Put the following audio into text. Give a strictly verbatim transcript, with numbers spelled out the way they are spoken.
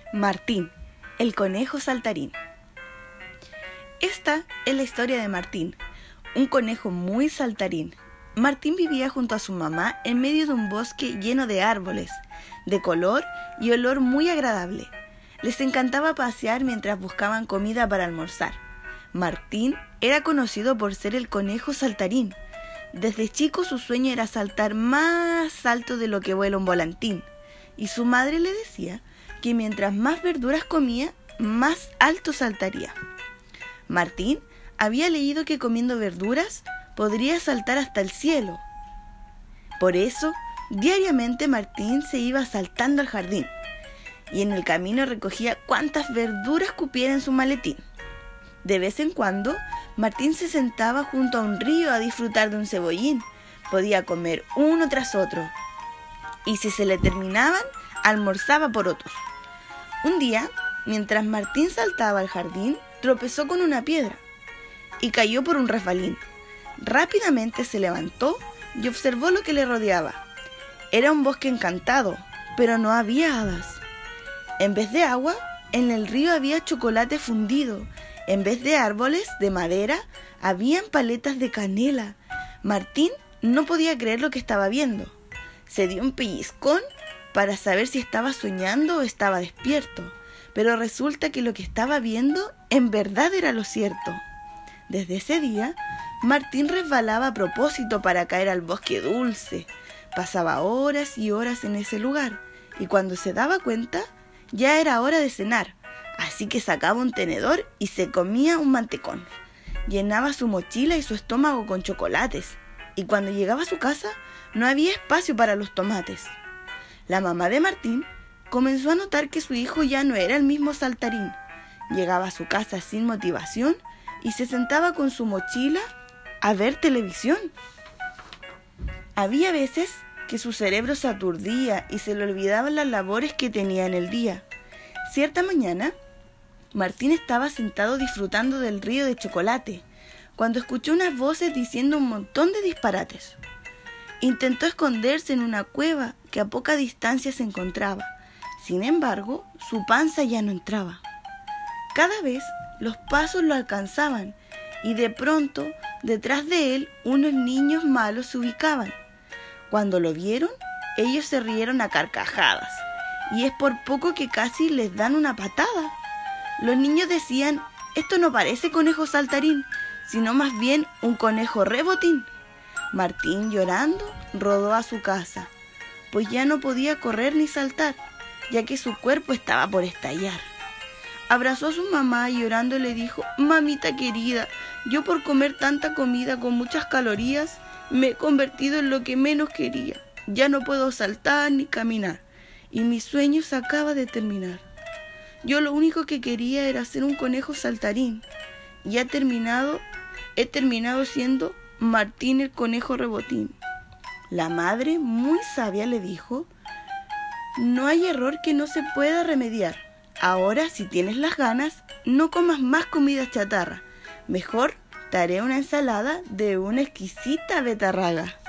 Martín, el conejo saltarín. Esta es la historia de Martín, un conejo muy saltarín. Martín vivía junto a su mamá en medio de un bosque lleno de árboles, de color y olor muy agradable. Les encantaba pasear mientras buscaban comida para almorzar. Martín era conocido por ser el conejo saltarín. Desde chico su sueño era saltar más alto de lo que vuela un volantín, y su madre le decía que mientras más verduras comía, más alto saltaría. Martín había leído que comiendo verduras podría saltar hasta el cielo. Por eso, diariamente Martín se iba saltando al jardín, y en el camino recogía cuantas verduras cupiera en su maletín. De vez en cuando, Martín se sentaba junto a un río a disfrutar de un cebollín. Podía comer uno tras otro, y si se le terminaban, almorzaba por otros. Un día, mientras Martín saltaba al jardín, tropezó con una piedra y cayó por un resbalín. Rápidamente se levantó y observó lo que le rodeaba. Era un bosque encantado, pero no había hadas. En vez de agua, en el río había chocolate fundido. En vez de árboles de madera, habían paletas de canela. Martín no podía creer lo que estaba viendo. Se dio un pellizcón para saber si estaba soñando o estaba despierto, pero resulta que lo que estaba viendo en verdad era lo cierto. Desde ese día, Martín resbalaba a propósito para caer al bosque dulce. Pasaba horas y horas en ese lugar, y cuando se daba cuenta, ya era hora de cenar. Así que sacaba un tenedor y se comía un mantecón. Llenaba su mochila y su estómago con chocolates, y cuando llegaba a su casa, no había espacio para los tomates. La mamá de Martín comenzó a notar que su hijo ya no era el mismo saltarín. Llegaba a su casa sin motivación y se sentaba con su mochila a ver televisión. Había veces que su cerebro se aturdía y se le olvidaban las labores que tenía en el día. Cierta mañana, Martín estaba sentado disfrutando del río de chocolate, cuando escuchó unas voces diciendo un montón de disparates. Intentó esconderse en una cueva que a poca distancia se encontraba. Sin embargo, su panza ya no entraba. Cada vez los pasos lo alcanzaban, y de pronto, detrás de él, unos niños malos se ubicaban. Cuando lo vieron, ellos se rieron a carcajadas, y es por poco que casi les dan una patada. Los niños decían: «Esto no parece conejo saltarín, sino más bien un conejo rebotín». Martín, llorando, rodó a su casa, pues ya no podía correr ni saltar, ya que su cuerpo estaba por estallar. Abrazó a su mamá y llorando le dijo: «Mamita querida, yo por comer tanta comida con muchas calorías, me he convertido en lo que menos quería. Ya no puedo saltar ni caminar, y mi sueño se acaba de terminar. Yo lo único que quería era ser un conejo saltarín, y ha terminado, he terminado siendo Martín el conejo rebotín». La madre, muy sabia, le dijo: «No hay error que no se pueda remediar. Ahora, si tienes las ganas, no comas más comida chatarra. Mejor te haré una ensalada de una exquisita betarraga».